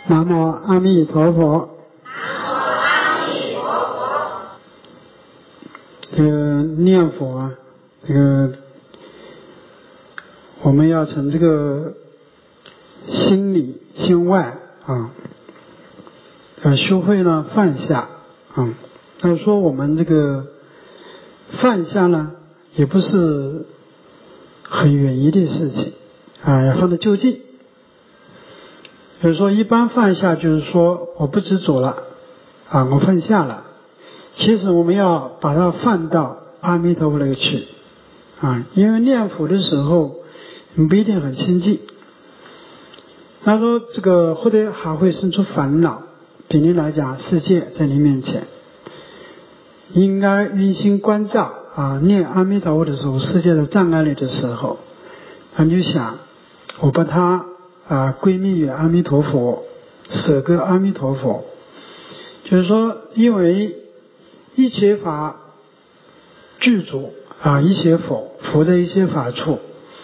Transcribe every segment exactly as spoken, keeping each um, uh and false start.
南无阿弥陀佛。 南无阿弥陀佛。 这个念佛啊，这个我们要从这个心里心外啊，呃，学会呢放下啊。那说我们这个放下呢，也不是很远移的事情啊，要放得就近。比如说，一般放下就是说我不执着了啊，我放下了。其实我们要把它放到阿弥陀佛那个去啊，因为念佛的时候你不一定很清净。他说这个或者还会生出烦恼，比例来讲，世界在你面前，应该用心关照啊，念阿弥陀佛的时候，世界的障碍力的时候，他就想我把它啊归命于阿弥陀佛，舍割阿弥陀佛。就是说，因为一切法具足啊，一切佛佛在一切法处。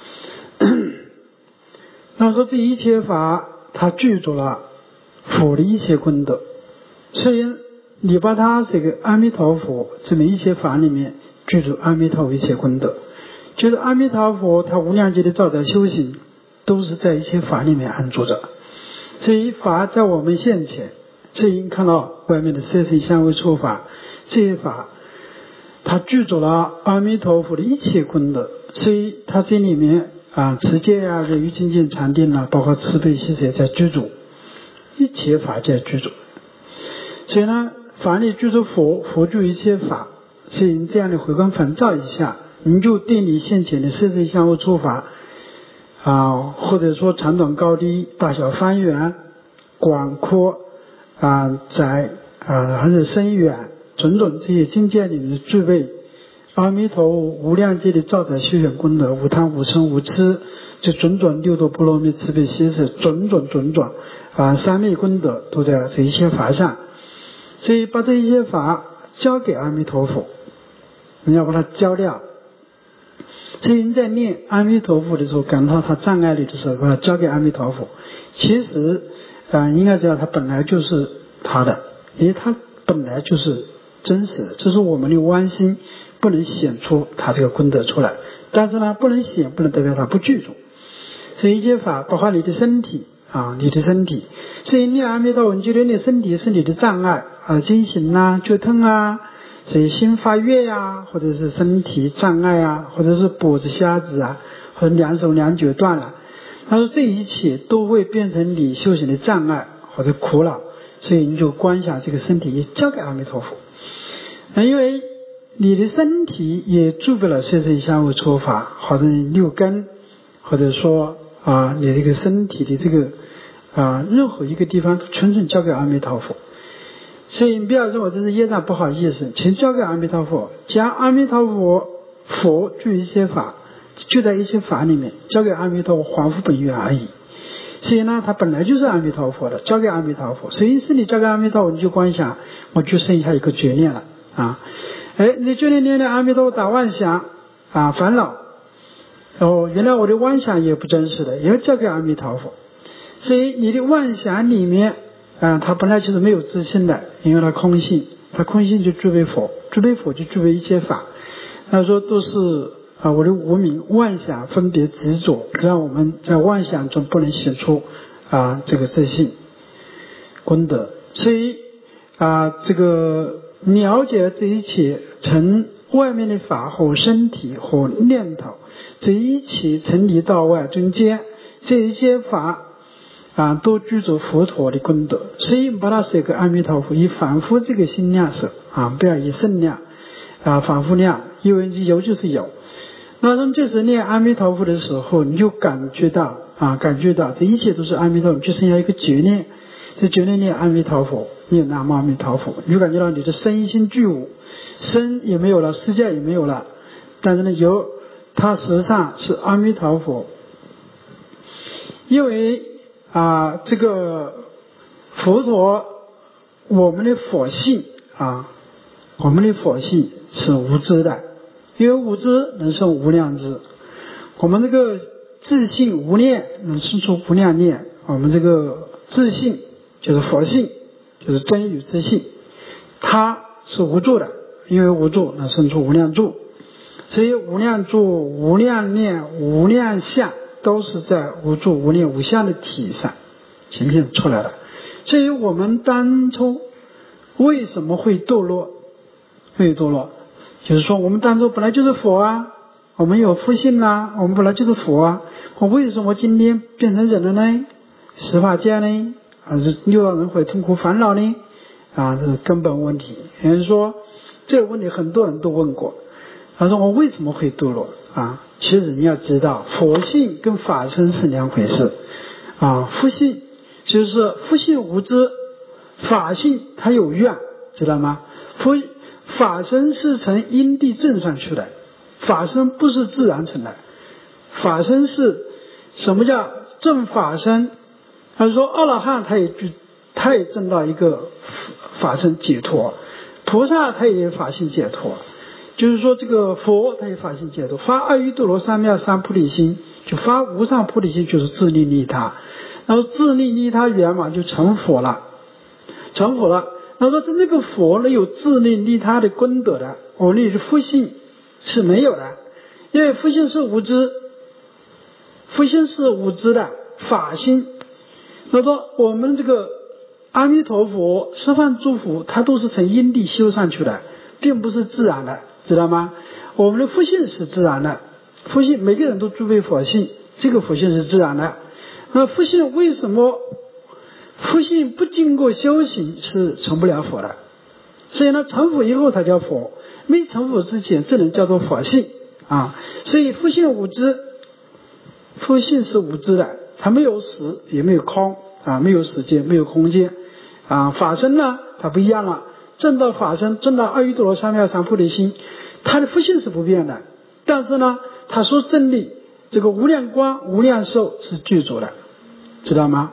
那说这一切法它具足了佛的一切功德，所以你把它这个阿弥陀佛这么一切法里面具足阿弥陀佛一切功德，就是阿弥陀佛他无量劫的造作修行都是在一切法里面安住着。这一法在我们现前，这一看到外面的色身香味触法，这些法它具足了阿弥陀佛的一切功德，所以它这里面啊，持戒啊、忍辱精进禅定啊，包括慈悲喜舍在居住，一切法在居住。所以呢，法里居住佛，佛住一切法。所以你这样的回光返照一下，你就对你现前的色身香味触法啊，或者说长短高低、大小方圆、广阔啊、窄啊，还是深远，种种这些境界里面的具备阿弥陀佛无量界的造作修行功德，无贪无嗔无痴，这种种六度波罗蜜慈悲喜舍，种种种种啊三昧功德都在这一切法上。所以把这一些法交给阿弥陀佛，你要把它交掉。所以你在念阿弥陀佛的时候，感到它障碍力的时候，把它交给阿弥陀佛。其实啊，应该知道它本来就是他的，因为它本来就是真实的，这是我们的妄心不能显出它这个功德出来，但是呢，不能显不能代表它不具足。所以一切法包括你的身体啊，你的身体，所以念阿弥陀佛，你觉得你身体身体的障碍啊，惊醒啊、觉痛啊，所以心发悦呀，或者是身体障碍啊，或者是脖子瞎子啊，或者两手两脚断了，他说这一切都会变成你修行的障碍或者苦恼，所以你就观想这个身体也交给阿弥陀佛。那因为你的身体也具备了色身香味触法，或者六根，或者说啊，你这个身体的这个啊任何一个地方纯纯交给阿弥陀佛。所以你不要说我这是业障不好意思，请交给阿弥陀佛，将阿弥陀佛佛具一切法，就在一切法里面交给阿弥陀佛，还复本源而已。所以呢，它本来就是阿弥陀佛的，交给阿弥陀佛。所以是你交给阿弥陀佛，你就观想，我就剩下一个觉念了啊。哎，你觉念念的阿弥陀佛打妄想啊，烦恼哦，原来我的妄想也不真实的，也要交给阿弥陀佛。所以你的妄想里面啊，它本来就是没有自信的，因为它空性，它空性就具备佛，具备佛就具备一切法。他说都是啊，我的无明妄想分别执着，让我们在妄想中不能显出啊这个自信功德。所以啊，这个了解这一切，从外面的法和身体和念头，这一切从里到外中间，这一切法啊，都具足佛陀的功德。所以把它写给阿弥陀佛，以反复这个心量舍啊，不要以圣量啊，反复量，因为有就是有。那从这时念阿弥陀佛的时候，你就感觉到啊，感觉到这一切都是阿弥陀佛，就剩下一个觉念，这觉念念阿弥陀佛，念南无阿弥陀佛，你就感觉到你的身心具无，身也没有了，世界也没有了，但是呢，有它实际上是阿弥陀佛。因为啊，这个佛陀，我们的佛性啊，我们的佛性是无知的，因为无知能生无量知。我们这个自性无念能生出无量念，我们这个自性就是佛性，就是真语自性，它是无住的，因为无住能生出无量住，所以无量住、无量念、无量相都是在无住、无念、无相的体上显现出来的。所以我们当初为什么会堕落？会堕落，就是说我们当初本来就是佛啊，我们有佛性啊，我们本来就是佛啊，我为什么今天变成人了呢？十法界呢？啊，六道轮回痛苦烦恼呢？啊，这是根本问题。也就是说，这个问题很多人都问过。他说我为什么会堕落？啊，其实你要知道，佛性跟法身是两回事。啊，佛性就是佛性无知，法性它有愿，知道吗？佛法身是从因地正上去的，法身不是自然成的，法身是什么叫正法身？他说阿罗汉他也他也证到一个法身解脱，菩萨他也有法性解脱，就是说这个佛他有法性解脱，发阿耨多罗三藐三菩提心，就发无上菩提心，就是自利利他，然后自利利他圆满就成佛了，成佛了。他说那个佛呢有自利利他的功德的，我们的佛性是没有的，因为佛性是无知，佛性是无知的法心。他说我们这个阿弥陀佛十方诸佛它都是从因地修上去的，并不是自然的，知道吗？我们的佛性是自然的，佛性每个人都具备佛性，这个佛性是自然的。那佛性为什么佛性不经过修行是成不了佛的？所以呢，成佛以后才叫佛，没成佛之前这能叫做佛性啊。所以佛性无知，佛性是无知的，它没有实也没有空啊，没有时间没有空间啊。法身呢它不一样了，证到法身，证到阿耨多罗三藐三菩提心，它的佛性是不变的，但是呢它说真理这个无量光无量寿是具足的，知道吗？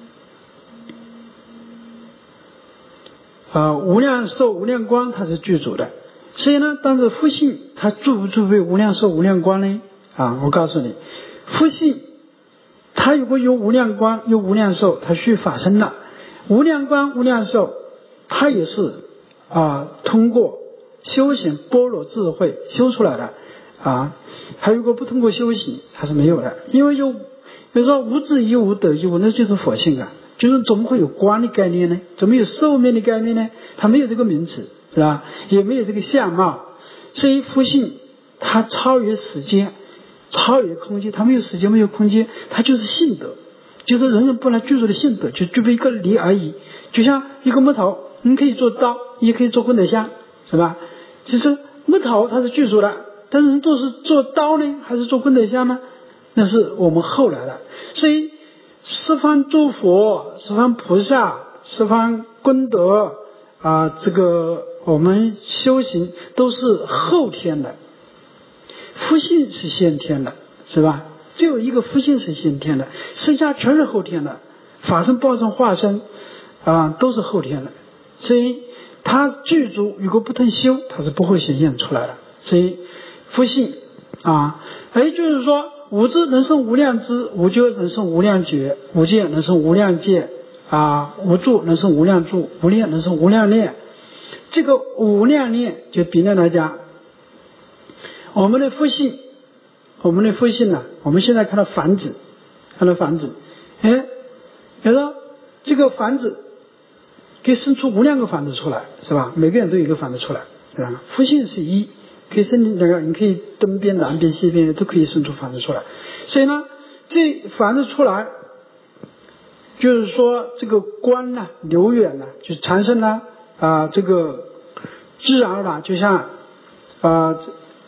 啊，无量寿无量光它是具足的，所以呢但是佛性它具不具备无量寿无量光呢？啊，我告诉你，佛性它如果有无量光有无量寿，它需法身了。无量光无量寿它也是啊通过修行般若智慧修出来的啊，它如果不通过修行它是没有的。因为有比如说无智亦无得亦无，那就是佛性啊，就是怎么会有光的概念呢？怎么有寿命的概念呢？它没有这个名词，是吧？也没有这个相貌。所以佛性它超越时间超越空间，它没有时间没有空间，它就是性德，就是人人不能具足的性德，就具备一个理而已。就像一个木头，你可以做刀也可以做功德箱，是吧？其实木头它是具足的，但是都是做刀呢还是做功德箱呢？那是我们后来的。所以十方诸佛十方菩萨十方功德啊，这个我们修行都是后天的，佛性是先天的，是吧？只有一个佛性是先天的，剩下全是后天的，法身报身化身啊都是后天的。所以它具足如果不能修它是不会显现出来的。所以佛性啊，也就是说无知能生无量知，无觉能生无量觉，无见能生无量界啊，无住能生无量住，无念能生无量念。这个无量念就比例来讲，我们的佛性我们的佛性呢、啊、我们现在看到繁殖看到繁殖哎，比如说这个繁殖可以生出无量个繁殖出来，是吧？每个人都有一个繁殖出来，对吧？佛性是一，可以生那个，你可以东边南边西边都可以生出繁殖出来。所以呢这繁殖出来就是说这个观呢流远了，就产生了啊这个自然而然，就像啊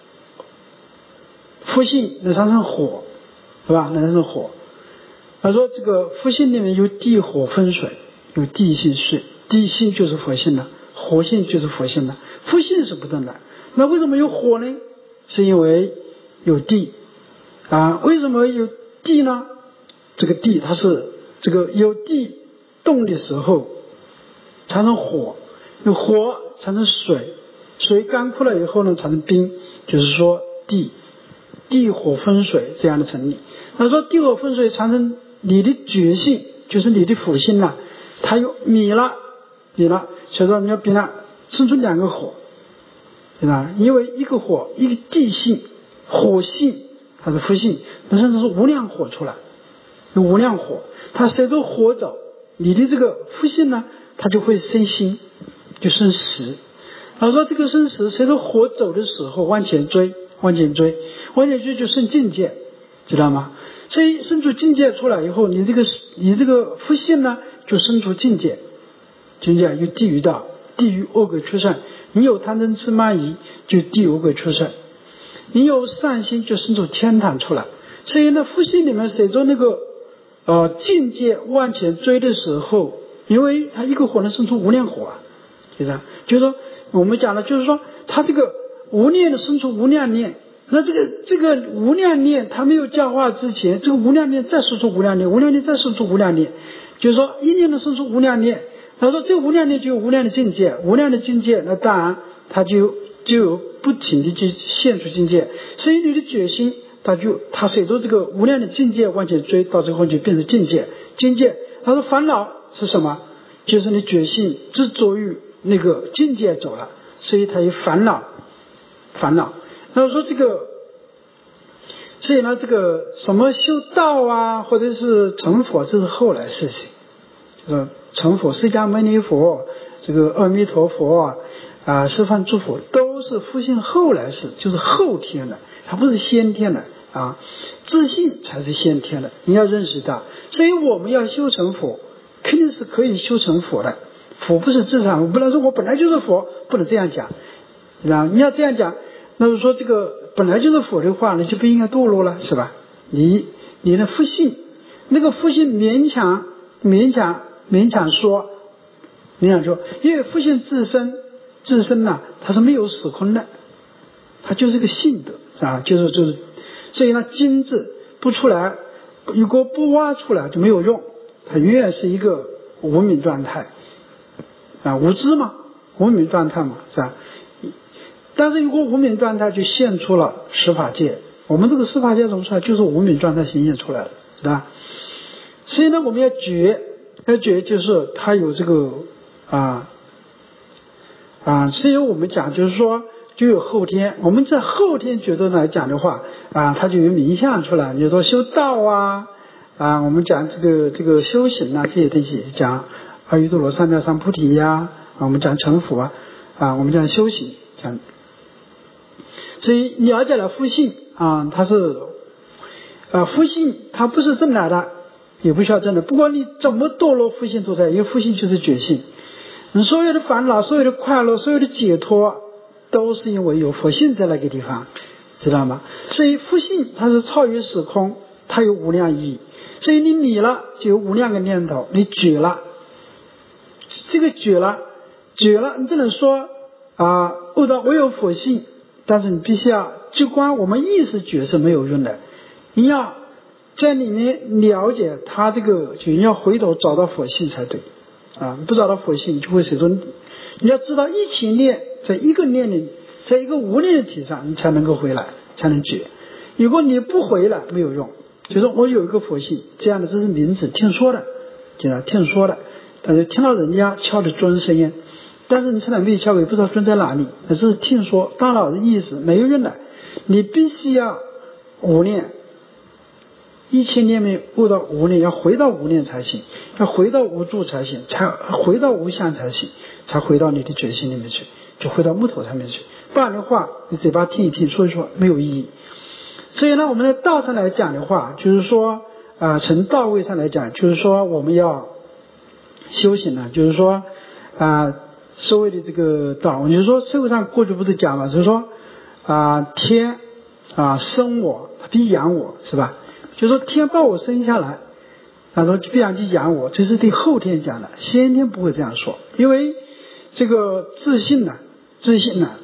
佛性能产生火，是吧？能产生火。他说这个佛性里面有地火风水，有地性水，地性就是佛性了，火性就是佛性了，佛性是不动的。那为什么有火呢？是因为有地啊。为什么有地呢？这个地它是这个有地动的时候产生火，有火产生水，水干枯了以后呢产生冰，就是说地地火风水这样的成立。他说地火风水产生你的觉性，就是你的佛性啊， 它有米了，米了，所以说你要比它生出两个火，对吧？因为一个火，一个地性，火性它是福性，它甚至是无量火出来，有无量火，它随着火走，你的这个福性呢，它就会生心，就生实。他说这个生实随着火走的时候往前追，往前追，往前追就生境界，知道吗？所以生出境界出来以后，你这个你这个福性呢，就生出境界，境界有地狱道，地狱恶鬼出生。你有贪嗔痴慢疑，就地狱恶鬼出生；你有善心，就生出天堂出来。所以呢，福性里面随着那个呃境界往前追的时候，因为它一个火能生出无量火啊，就是啊，就是说我们讲了，就是说它这个无念的生出无量念。那这个这个无量念它没有教化之前，这个无量念再生出无量念，无量念再生出无量念，就是说一念能生出无量念。他说这个无量念就有无量的境界，无量的境界，那当然它就就有不停的去现出境界。所以你的决心，它就它随着这个无量的境界往前追，到最后就变成境界。境界，他说烦恼是什么？就是你决心执着于那个境界走了，所以它有烦恼，烦恼。他说这个，所以呢，这个什么修道啊，或者是成佛，这是后来事情。就是成佛，释迦牟尼佛，这个阿弥陀佛啊，啊，十方诸佛都是福性后来事，就是后天的，它不是先天的啊。自信才是先天的，你要认识到。所以我们要修成佛，肯定是可以修成佛的。佛不是自产物，不能说我本来就是佛，不能这样讲，对吧？你要这样讲。那么说这个本来就是佛的话，你就不应该堕落了，是吧？你你的福性，那个福性勉强勉强勉强说，勉强说，因为福性自身自身呢、啊，它是没有死空的，它就是个性德啊，就是就是，所以呢，精致不出来，如果不挖出来就没有用，它永远是一个无明状态啊，无知嘛，无明状态嘛，是吧？但是如果无明状态就现出了十法界，我们这个十法界怎么出来？就是无明状态显现出来的，是吧？所以呢，我们要觉，要觉就是它有这个啊啊，所以我们讲就是说就有后天，我们在后天觉得来讲的话啊，它就有名相出来。你说修道啊啊，我们讲这个这个修行啊这些东西，讲阿耨多罗三藐三菩提呀、啊，我们讲成佛啊啊，我们讲修行讲。所以了解了福性啊，它是啊，福性它不是正来的，也不需要正的。不管你怎么堕落，福性都在，因为福性就是觉性。你所有的烦恼、所有的快乐、所有的解脱，都是因为有福性在那个地方，知道吗？所以福性它是超越时空，它有无量意义。所以你迷了，就有无量个念头；你觉了，这个觉了，觉了，你只能说啊，悟到我有佛性。但是你必须要，就光我们意识觉是没有用的，你要在里面了解它这个，就你要回头找到佛性才对啊！不找到佛性，就会始终。你要知道一起念，在一个念里，在一个无念的体上，你才能够回来，才能觉。如果你不回来，没有用。就说我有一个佛性，这样的这是名字，听说的，对吧？听说的，但是听到人家敲的钟声音。但是你现在没有敲，也不知道尊在哪里，那只是听说，大脑的意识没有用的。你必须要无念，一千年没悟到无念，要回到无念才行，要回到无助才行，才回到无相才行，才回到你的觉性里面去，就回到木头上面去。不然的话，你嘴巴听一听，说一说，没有意义。所以呢，我们在道上来讲的话，就是说啊、呃，从道位上来讲，就是说我们要修行呢，就是说啊。呃所谓的这个道，你说社会上过去不是讲嘛，就是说啊、呃、天啊生我，他必养我，是吧？就是说天把我生下来，他说必然去养我，这是对后天讲的，先天不会这样说，因为这个自信呢、啊，自信呢、啊，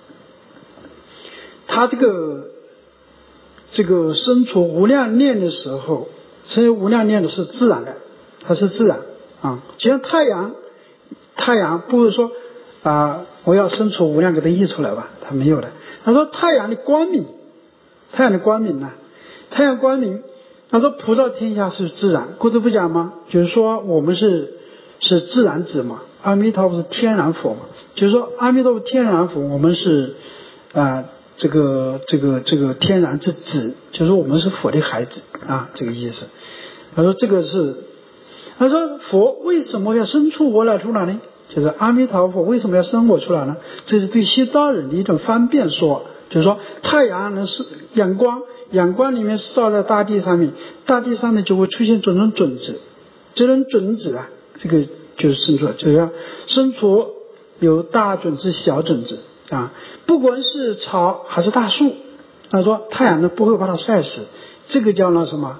他这个这个生出无量念的时候，生出无量念的是自然的，它是自然啊，就像太阳。太阳不是说啊、呃，我要生出无量个灯溢出来吧？它没有的。他说太阳的光明，太阳的光明呢、啊？太阳光明，他说普照天下是自然。过去不讲吗？就是说我们是是自然子嘛，阿弥陀佛是天然佛嘛，就是说阿弥陀佛天然佛，我们是啊、呃、这个这个这个天然之子，就是我们是佛的孩子啊，这个意思。他说这个是，他说佛为什么要生出我来出来呢？就是阿弥陀佛为什么要生我出来呢？这是对修道人的一种方便说，就是说太阳能是阳光，阳光里面照在大地上面，大地上面就会出现种种种子，这种种子啊，这个就是生出来，就要生出有大种子、小种子啊，不管是草还是大树，他说太阳能不会把它晒死，这个叫那什么？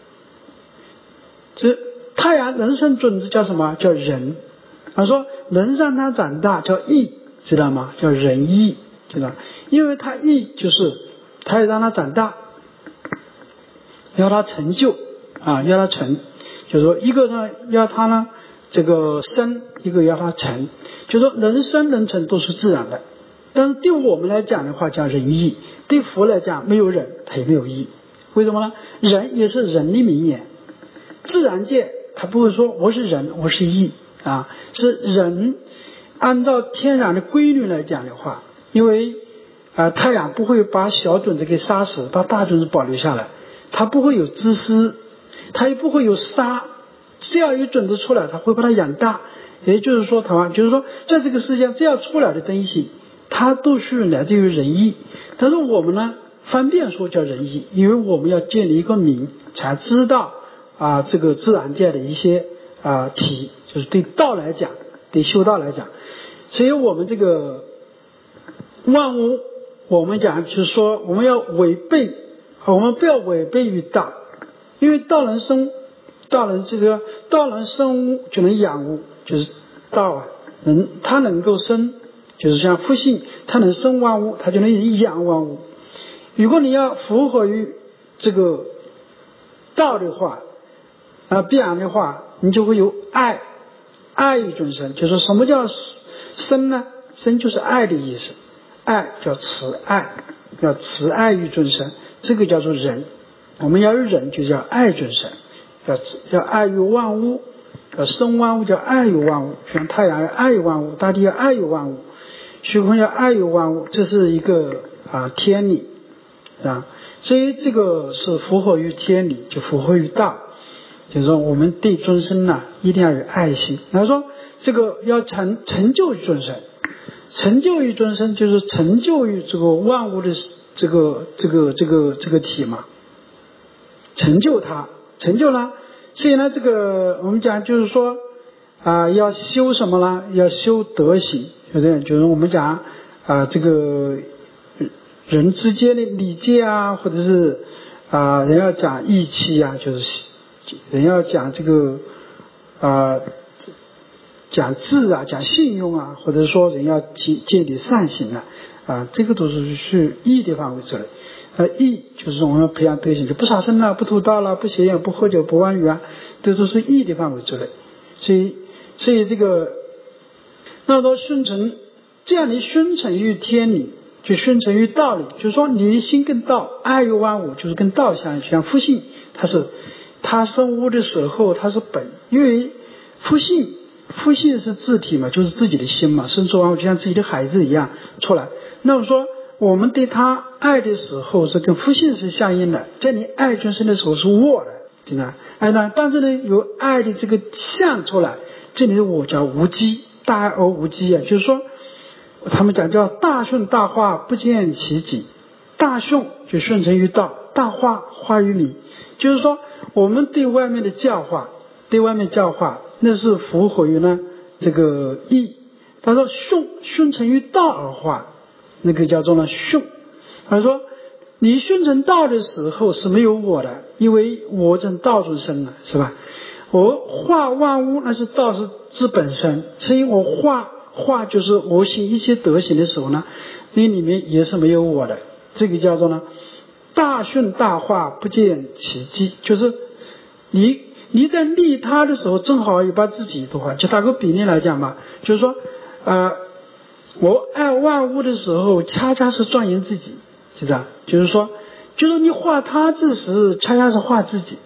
这太阳能生种子叫什么？叫仁。他说能让它长大叫义，知道吗？叫仁义，知道？因为它义就是他要让它长大，要它成就啊，要它成，就是说一个呢要它呢这个生，一个要它成，就是说能生能成都是自然的。但是对我们来讲的话叫仁义，对佛来讲没有仁它也没有义，为什么呢？仁也是人的名言，自然界他不会说我是人我是义啊，是人按照天然的规律来讲的话，因为啊、呃、太阳不会把小种子给杀死，把大种子保留下来，它不会有自私，它也不会有杀，只要有种子出来它会把它养大。也就是说它就是说在这个世界上只要出来的东西它都是来自于仁义，但是我们呢方便说叫仁义，因为我们要建立一个名才知道啊这个自然界的一些啊体，就是对道来讲，对修道来讲，所以我们这个万物，我们讲就是说我们要违背，我们不要违背于道，因为道能生，道能这个道能生物就能养物，就是道啊，能它能够生，就是像复性，它能生万物，它就能养万物。如果你要符合于这个道的话，啊，必然的话，你就会有爱，爱于众生。就是什么叫生呢？生就是爱的意思，爱叫慈爱，要慈爱于众生，这个叫做仁。我们要有仁，就叫爱众生，要要爱于万物，要生万物，叫爱于万物。像太阳要爱于万物，大地要爱于万物，虚空要爱于万物，这是一个啊天理啊。所以这个是符合于天理，就符合于道。就是说我们对众生呢、啊、一定要有爱心。他说这个要成成就于众生，成就于众生就是成就于这个万物的这个这个这个这个体嘛，成就它，成就了。所以呢这个我们讲就是说啊、呃、要修什么呢？要修德行，就这样，就是我们讲啊、呃、这个人之间的礼节啊，或者是啊、呃、人要讲义气啊，就是人要讲这个啊、呃，讲智啊，讲信用啊，或者说人要建建立善行啊，啊，这个都是是义的范围之内。呃，义就是我们培养德行，就不杀生啦，不偷盗啦，不邪淫，不喝酒，不妄语啊，这都是义的范围之内。所以，所以这个，那说宣承这样的宣承于天理，就宣承于道理，就是说你的心跟道，爱于万物，就是跟道相像复性，它是。他生物的时候他是本，因为复性复性是自体嘛，就是自己的心嘛，生出万物就像自己的孩子一样出来。那么说我们对他爱的时候是跟复性是相应的，在你爱众生的时候是我的，真的爱呢，但是呢有爱的这个相出来，这里我叫无机，大爱而无机啊，就是说他们讲叫大顺大化不见其己，大顺就顺承于道，大化化于理，就是说我们对外面的教化，对外面教化，那是符合于呢这个义。他说顺顺承于道而化，那个叫做呢顺。他说你顺承道的时候是没有我的，因为我正道中生了，是吧？我化万物那是道是之本身，所以我化化就是我行一切德行的时候呢，那里面也是没有我的，这个叫做呢大顺大化不见其机，就是你你在利他的时候正好也把自己的话，就打个比例来讲吧，就是说呃，我爱万物的时候恰恰是庄严自己，知道？就是说就是你化他之时恰恰是化自己，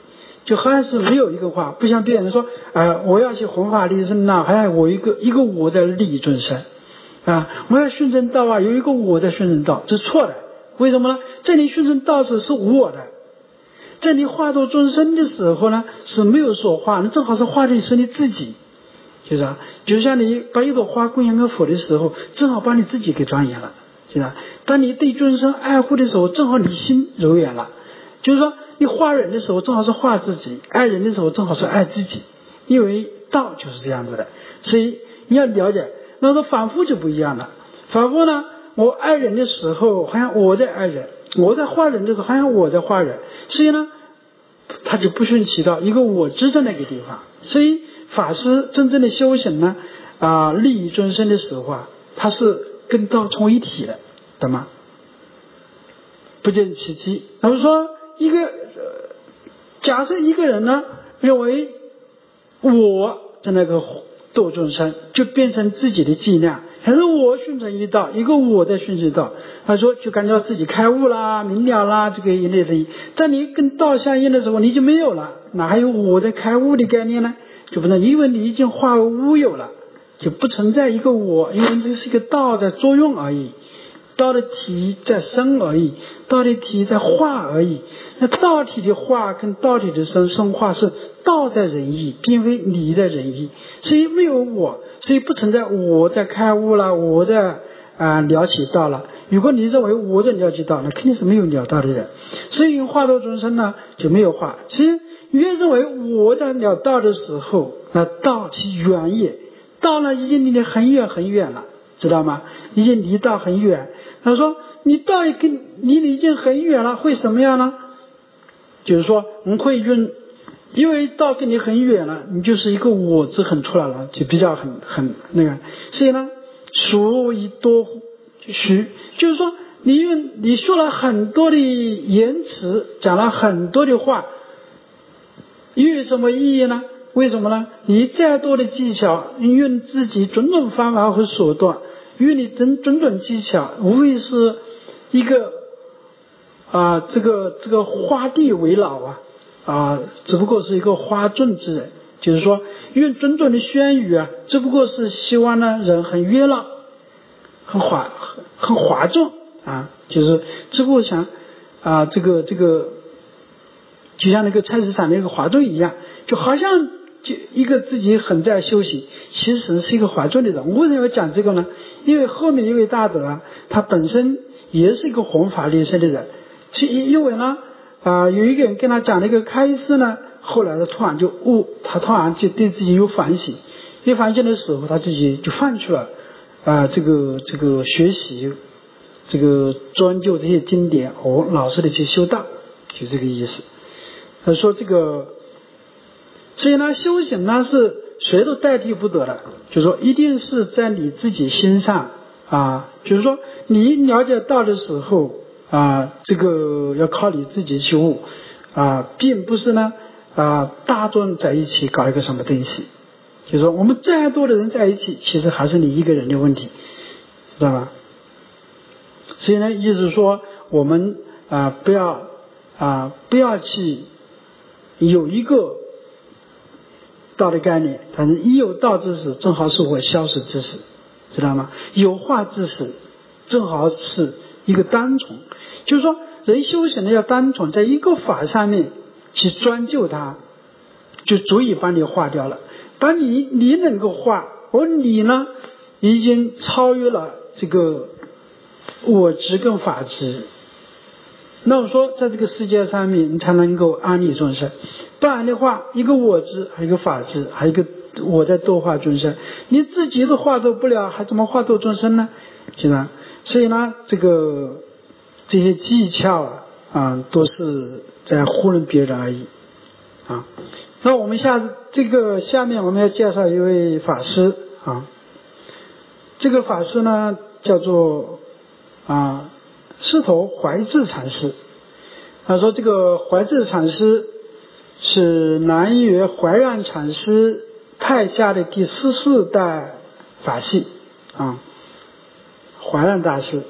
就好像是没有一个话，不像别人说，呃，我要去弘法利生呐，好像我一个一个我在利益众生，啊，我要宣正道啊，有一个我在宣正道，这是错的。为什么呢？在你宣正道时是我的，在你化度众生的时候呢，是没有说话，那正好是化的是你自己，就是啊，就像你把一朵花供养给佛的时候，正好把你自己给庄严了，是吧？当你对众生爱护的时候，正好你心柔远了。就是说，你化人的时候，正好是化自己；爱人的时候，正好是爱自己。因为道就是这样子的，所以你要了解。那说反复就不一样了。反复呢，我爱人的时候，好像我在爱人；我在化人的时候，好像我在化人。所以呢，他就不顺其道，一个我知在那个地方。所以法师真正的修行呢，啊、呃，利益众生的时候啊，他是跟道成为一体的，懂吗？不见其机。那么说。一个、呃、假设一个人呢认为我在那个度众生，就变成自己的伎俩，还是我熏成一道，一个我在熏成一道，他说就感觉到自己开悟啦、明了啦，这个一类的。在你跟道相应的时候，你就没有了，哪还有我在开悟的概念呢？就不能，因为你已经化为无有了，就不存在一个我，因为这是一个道在作用而已。道的体在生而已，道的体在化而已。那道体的化跟道体的生生化是道在仁义，并非你在仁义。所以没有我，所以不存在我在开悟了，我在啊、呃、了解道了。如果你认为我在了解道，那肯定是没有了道的人。所以化度众生呢就没有化。其实越认为我在了道的时候，那道其远也，道呢已经离得很远很远了，知道吗？已经离道很远。他说你道也跟离你已经很远了，会什么样呢？就是说你会用，因为道跟你很远了，你就是一个我字很出来了，就比较很很那个。所以呢，孰以多虚，就是说你用你说了很多的言辞，讲了很多的话，又有什么意义呢？为什么呢？你再多的技巧，你用自己种种方法和手段，用你种种种技巧，无非是一个啊、呃，这个这个花地为老啊啊、呃，只不过是一个花众之人，就是说用种种的宣语啊，只不过是希望呢人很热闹，很哗很很哗众啊，就是只不过想啊、呃、这个这个，就像那个菜市场那个哗众一样，就好像。就一个自己很在修行，其实是一个哗众的人。为什么要讲这个呢？因为后面一位大德啊，他本身也是一个弘法利生的人。其因为呢，啊、呃，有一个人跟他讲了一个开示呢，后来他突然就悟，他突然就对自己有反省，有反省的时候，他自己就放弃了啊、呃，这个这个学习，这个专就这些经典，哦，老实的去修道，就这个意思。他说这个。所以呢，修行呢是谁都代替不得的，就是说一定是在你自己心上啊，就是说你了解道的时候啊，这个要靠你自己去悟啊，并不是呢啊大众在一起搞一个什么东西，就是说我们再多的人在一起，其实还是你一个人的问题，知道吧？所以呢，意思是说我们啊不要啊不要去有一个道的概念，但是一有道之时，正好是我消失之时，知道吗？有化之时，正好是一个单从，就是说人修行的要单从，在一个法上面去专就它，就足以把你化掉了。把你你能够化，而你呢，已经超越了这个我执跟法执。那我说，在这个世界上面，你才能够安利众生。不然的话，一个我执，还有一个法执，还有一个我在度化众生，你自己都化度不了，还怎么化度众生呢？是吧？所以呢，这个这些技巧啊，啊，都是在糊弄别人而已啊。那我们下这个下面我们要介绍一位法师啊，这个法师呢叫做啊。师头怀智禅师，他说这个怀智禅师是南岳怀让禅师派下的第十四代法系啊，怀让大师。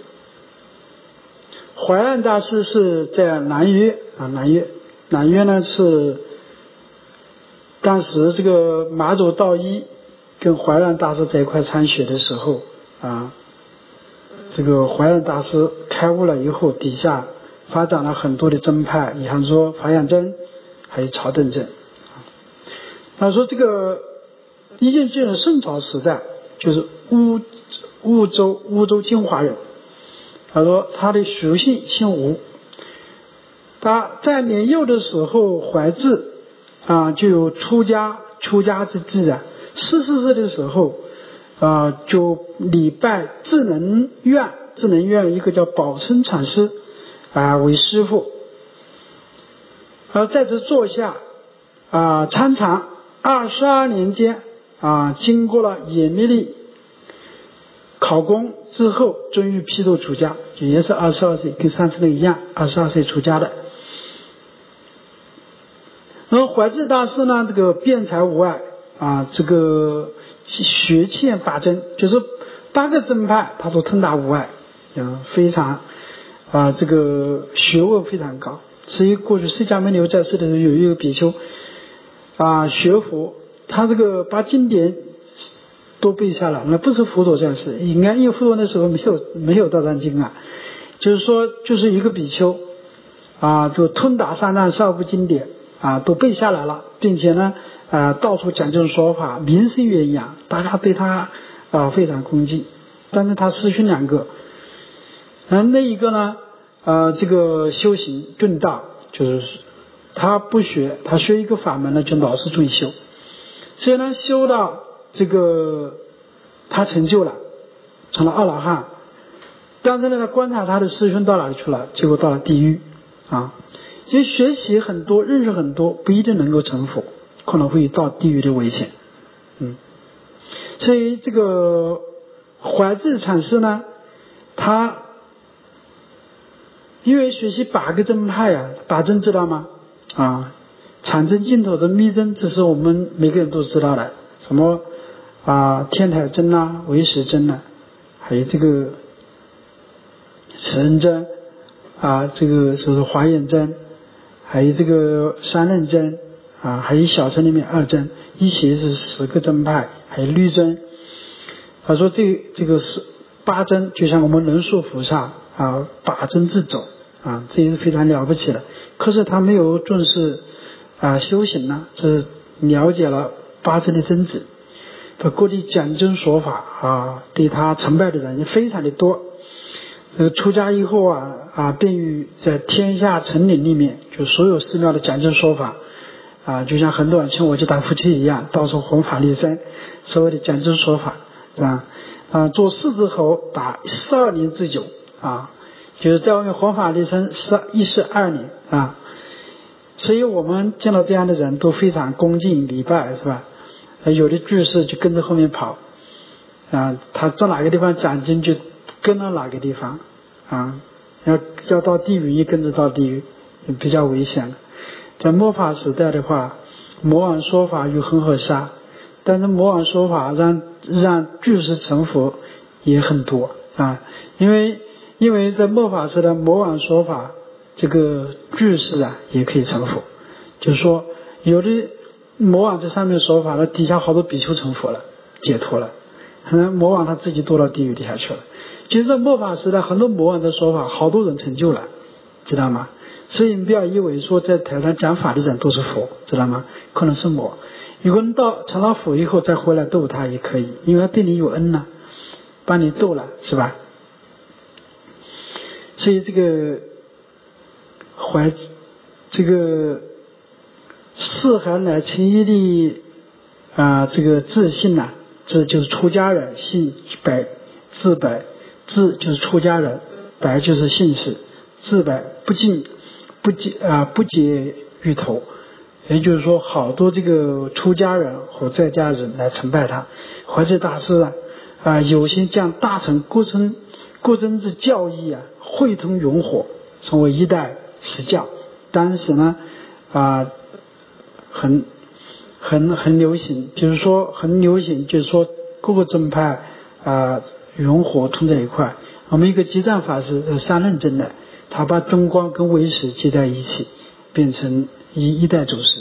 怀让大师是在南岳啊，南岳南岳呢是当时这个马祖道一跟怀让大师在一块参学的时候啊，这个怀让大师开悟了以后，底下发展了很多的宗派，比方说法眼真，还有曹邓真。他说这个一见居人圣朝时代就是乌婺州婺州金华人，他说他的属性姓吴，他在年幼的时候怀志啊就有出家出家之志啊，十四岁的时候啊就礼拜智能院智能院一个叫宝生禅师啊为师父，而在此座下啊参禅二十二年间啊，经过了严密的考功之后，终于批斗出家，也是二十二岁，跟上次的一样，二十二岁出家的。然后怀志大师呢，这个辩才无碍啊，这个学欠八真，就是八个宗派他都通达无碍，啊，非常啊，这个学问非常高。所以过去释迦牟尼在世的时候，有一个比丘啊学佛，他这个把经典都背下来，那不是佛陀在世，应该因为佛陀那时候没有没有大藏经啊，就是说就是一个比丘啊，就通达三藏十二部经典啊都背下来了，并且呢啊到处讲经说法，名声远扬，大家对他啊非常恭敬。但是他师兄两个，然后那一个呢啊这个修行顿道，就是他不学，他学一个法门呢就老是追修，虽然修到这个他成就了，成了阿罗汉，但是呢他观察他的师兄到哪里去了，结果到了地狱啊。所以学习很多认识很多不一定能够成佛，可能会到地狱的危险。嗯，所以这个怀志禅师呢，他因为学习八个宗派啊，八真知道吗？啊，禅真净土的密真，这是我们每个人都知道的，什么啊天台真啊，唯识真啊，还有这个慈恩真啊，这个说是华严真，还有这个三论真啊，还有小乘里面二真，一起是十个宗派，还有律真。他说这这个是八真，就像我们龙树菩萨啊，八真之总啊，这也是非常了不起的。可是他没有重视啊修行呢，是了解了八真的真旨。他各地讲经说法啊，对他崇拜的人也非常的多。呃，出家以后啊啊，便于在天下成岭里面，就所有寺庙的讲经说法啊，就像很多人请我去打夫妻一样，到处弘法利生，所谓的讲经说法啊啊，做狮子吼打十二年之久啊，就是在外面弘法利生十一十二年啊。所以我们见到这样的人都非常恭敬礼拜，是吧？有的居士就跟着后面跑啊，他在哪个地方讲经就跟到哪个地方啊，要要到地狱也跟着到地狱，比较危险。在末法时代的话，魔王说法与恒河沙，但是魔王说法让让居士成佛也很多啊，因为因为在末法时代魔王说法，这个居士啊也可以成佛，就是说有的魔王在上面说法了，底下好多比丘成佛了，解脱了，可能魔王他自己堕到地狱底下去了。其实在末法时代，很多魔王的说法，好多人成就了，知道吗？所以你不要以为说在台上讲法的人都是佛，知道吗？可能是魔。如果你到成了佛以后再回来斗他也可以，因为他对你有恩呢，帮你斗了，是吧？所以这个怀这个四海乃成一的啊，这个自信呐、啊，这就是出家人，姓白，自白，自就是出家人，白就是姓氏，自白不进不解啊不解于头，也就是说好多这个出家人和在家人来崇拜他。怀志大师啊啊有心将大乘各宗各宗之教义啊汇通融合，成为一代实教。当时呢啊很很很流行，就是说很流行，就是说各个宗派啊融合通在一块。我们一个基藏法师呃三论真的，他把中观跟唯识接在一起，变成一一代祖师。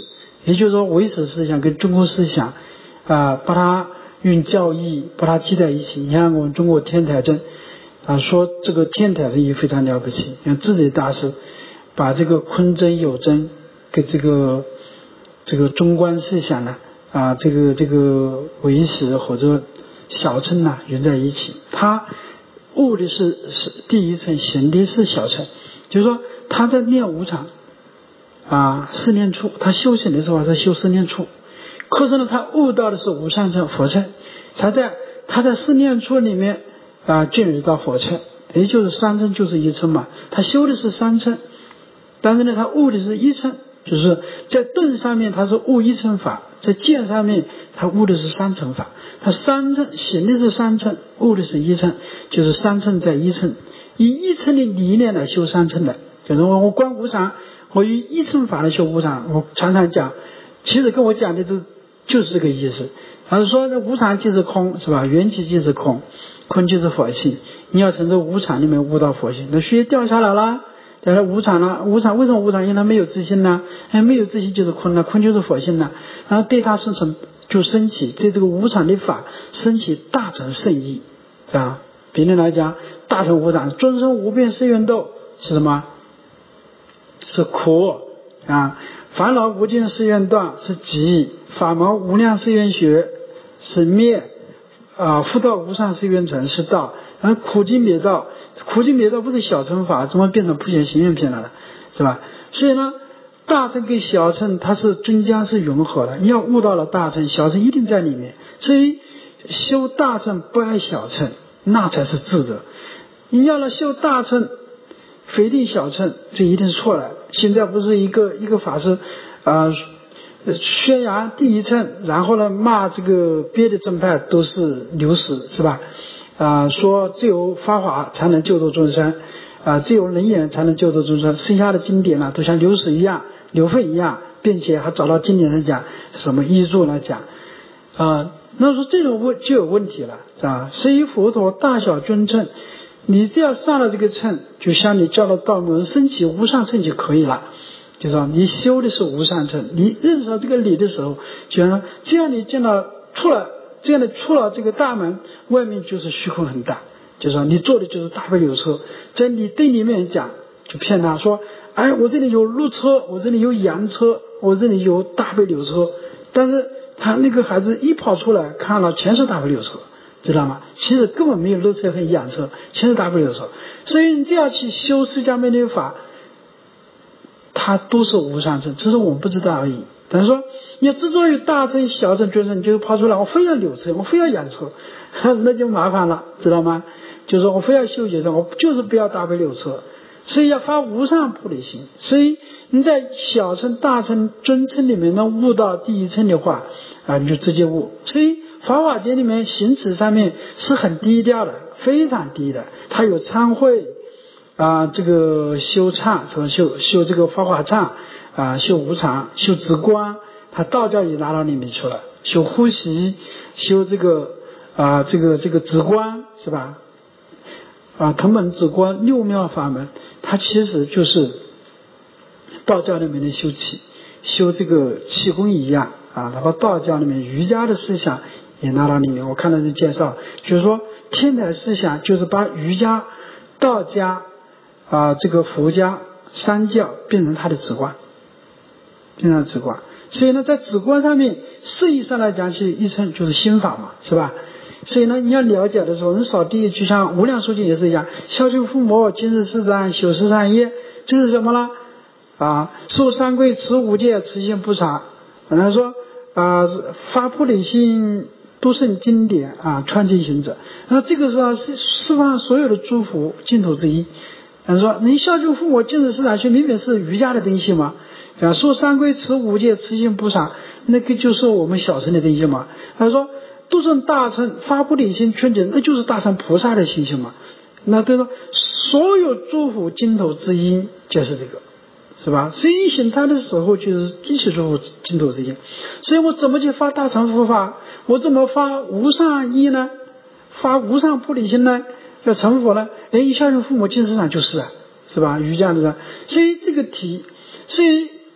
也就是说唯识思想跟中国思想啊，把它用教义把它记在一起。你像我们中国天台宗啊，说这个天台宗也非常了不起，像智者大师把这个坤真有真跟这个这个中观思想呢啊，这个这个唯识或者小乘呢融在一起。他悟的是是第一层，行的是小乘，就是说他在练无常啊，四念处，他修行的时候他修四念处，可是呢他悟到的是无上乘佛乘，他在他在四念处里面啊进入到佛乘，也就是三乘就是一乘嘛，他修的是三乘，但是呢他悟的是一乘，就是在顿上面他是悟一乘法，在见上面他悟的是三乘法，他三乘行的是三乘，悟的是一乘，就是三乘在一乘，以一乘的理念来修三乘的，就是我观无常，我以一乘法来修无常。我常常讲，其实跟我讲的这就是这个意思。他是说无常即是空，是吧？缘起即是空，空就是佛性。你要从这无常里面悟到佛性，那雪掉下来了，掉下来无常了。无常为什么无常？因为它没有自性呢，哎，没有自性就是空了，空就是佛性了。然后对它生成就升起，对这个无常的法升起大乘圣意，是吧？别人来讲，大乘无常，终生无边誓愿度是什么？是苦啊！烦恼无尽誓愿断是集，法门无量誓愿学是灭啊！复道无上誓愿成是道。然后苦集灭道，苦集灭道不是小乘法，怎么变成普贤行愿品来了，是吧？所以呢，大乘跟小乘它是终将是融合的。你要悟到了大乘，小乘一定在里面。所以修大乘不爱小乘，那才是智者。你要来修大乘否定小乘，这一定是错了。现在不是一个一个法师啊、呃，宣扬第一乘，然后呢骂这个别的正派都是流死，是吧？啊、呃，说只有法华才能救度众生，啊、呃，只有人言才能救度众生，剩下的经典呢都像流水一样、流费一样，并且还找到经典上讲什么依注来讲啊、呃，那说这种问就有问题了，是吧？所以佛陀大小均称。你只要上了这个乘，就像你教了道门升起无上乘就可以了。就是说你修的是无上乘，你认识到这个理的时候，就像这样你见到出了这样的出了这个大门，外面就是虚空很大。就是说你坐的就是大悲柳车，在你对里面讲就骗他说，哎，我这里有鹿车，我这里有羊车，我这里有大悲柳车，但是他那个孩子一跑出来看了全是大悲柳车。知道吗？其实根本没有乐车和养车，全是大不了车。所以你这样去修释迦牟尼法，它都是无上乘，只是我们不知道而已。等于说，你执着于大乘、小乘、中乘，你就跑出来，我非要柳车，我非要养车，那就麻烦了，知道吗？就是说我非要修学乘，我就是不要大悲柳车，所以要发无上菩提心。所以你在小乘、大乘、中乘里面能悟到第一乘的话，啊，你就直接悟。所以法华经里面行持上面是很低调的，非常低的。它有参会啊，这个修忏，什么修修这个法华忏啊，修无常，修止观，它道教也拿到里面去了。修呼吸，修这个啊，这个这个止观是吧？啊，同门止观六妙法门，它其实就是道教里面的修气，修这个气功一样啊。然后道教里面瑜伽的思想也拿到里面，我看到的介绍就是说，天台思想就是把瑜伽、道家啊、这个佛家三教变成他的止观，变成止观。所以呢，在止观上面，释义上来讲，其实一乘就是心法嘛，是吧？所以呢，你要了解的时候，你扫地就像无量寿经也是一样，孝敬父母，今日四三，修十三业，这是什么呢？啊，受三规，持五戒，持行不杀。然后说啊，发菩提心。都是经典啊，传经行者。那这个是啊，是释放所有的诸佛净土之一。他说：“你孝敬父母，今日四三学，明明是瑜伽的东西嘛。啊，受三规，持五戒，持行不杀，那个就是我们小乘的东西嘛。”他说：“都是大乘发菩提心，劝解，那就是大乘菩萨的心性嘛。”那他说，所有诸佛净土之因就是这个。是吧？所以醒他的时候就是一起诸佛净土之因，所以我怎么去发大乘佛法？我怎么发无上意呢？发无上菩提心呢？要成佛呢？哎，孝敬父母，敬师长就是啊，是吧？瑜伽的，所以这个题，所以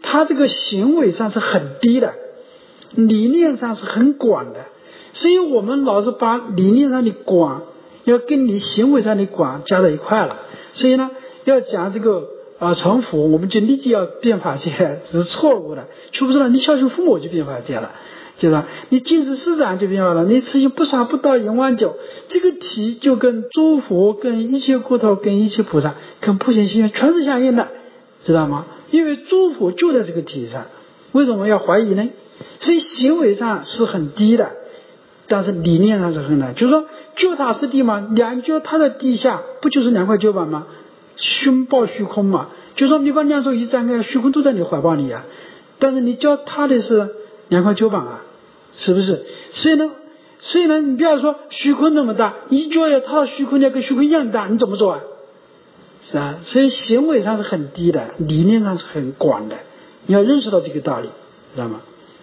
他这个行为上是很低的，理念上是很广的，所以我们老是把理念上的广要跟你行为上的广加在一块了，所以呢要讲这个啊成佛，我们就立即要变法界，这是错误的。却不知道你孝顺父母就变法界了，就是你尽是师长就变法了，你此行不杀不盗淫妄酒，这个题就跟诸佛、跟一切国土、跟一切菩萨、跟普贤行全是相应的，知道吗？因为诸佛就在这个题上，为什么要怀疑呢？所以行为上是很低的，但是理念上是很难。就是说脚踏实地嘛，两脚踏在地下，不就是两块脚板吗？胸抱虚空嘛，就说你把两手一张开，虚空都在你怀抱里啊，但是你脚踏的是两块脚板啊，是不是？所以呢，所以呢，你不要说虚空那么大，一脚要踏到虚空，要跟虚空一样大，你怎么做啊？是啊，所以行为上是很低的，理念上是很广的，你要认识到这个道理，知道吗？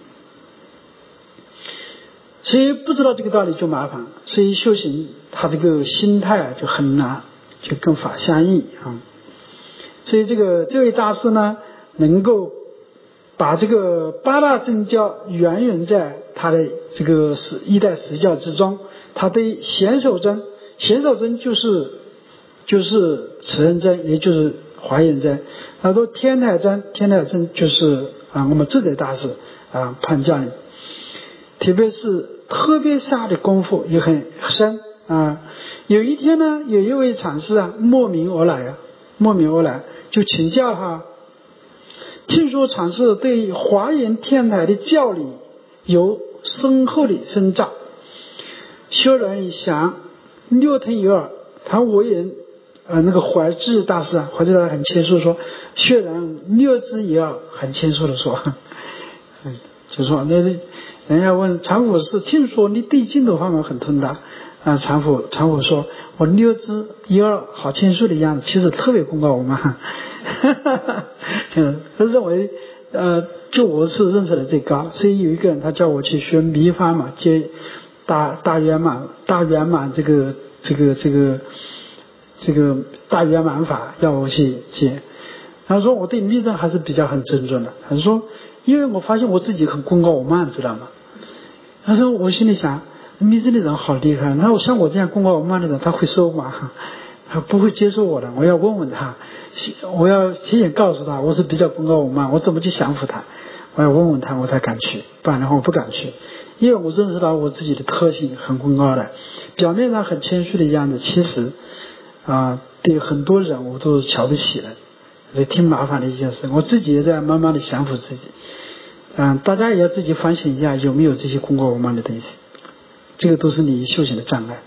所以不知道这个道理就麻烦，所以修行他这个心态啊就很难，就跟法相应啊。所以这个这位大师呢，能够把这个八大正教原原在他的这个一代实教之中，他对显首真，显首真就是就是慈恩真，也就是华严真。他说天台真，天台真就是啊我们智者大师啊判教里，特别是特别下的功夫也很深啊。有一天呢，有一位禅师啊慕名而来啊，慕名而来就请教他，听说禅师对华严天台的教理有深厚的深造，修人想六腾一二，他我也呃那个怀智大师啊，怀智大师很谦虚说，学人六之一二，很谦虚的说，嗯，就说那人家问禅佛师，听说你对净土方面很通达啊，禅佛禅佛说，我六之一二，好谦虚的样子，其实特别功高我慢，哈哈哈，他认为呃，就我是认识的最高，所以有一个人他叫我去学密法嘛，接大大圆满大圆满这个这个这个这个大圆满法，要我去接。他说我对密宗还是比较很尊重的，他说因为我发现我自己很功高我慢，知道吗？他说我心里想，密宗的人好厉害，那我像我这样功高我慢的人，他会收吗？他不会接受我的，我要问问他，我要提前告诉他我是比较功高我慢，我怎么去降服他，我要问问他我才敢去，不然的话我不敢去，因为我认识到我自己的特性很功高的，表面上很谦虚的样子，其实啊对很多人我都瞧不起的，这挺麻烦的一件事，我自己也在慢慢的降服自己。嗯，大家也要自己反省一下有没有这些功高我慢的东西，这个都是你修行的障碍。